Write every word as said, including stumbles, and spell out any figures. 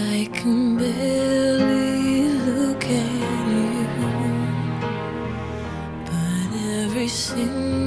I can barely look at you, but every single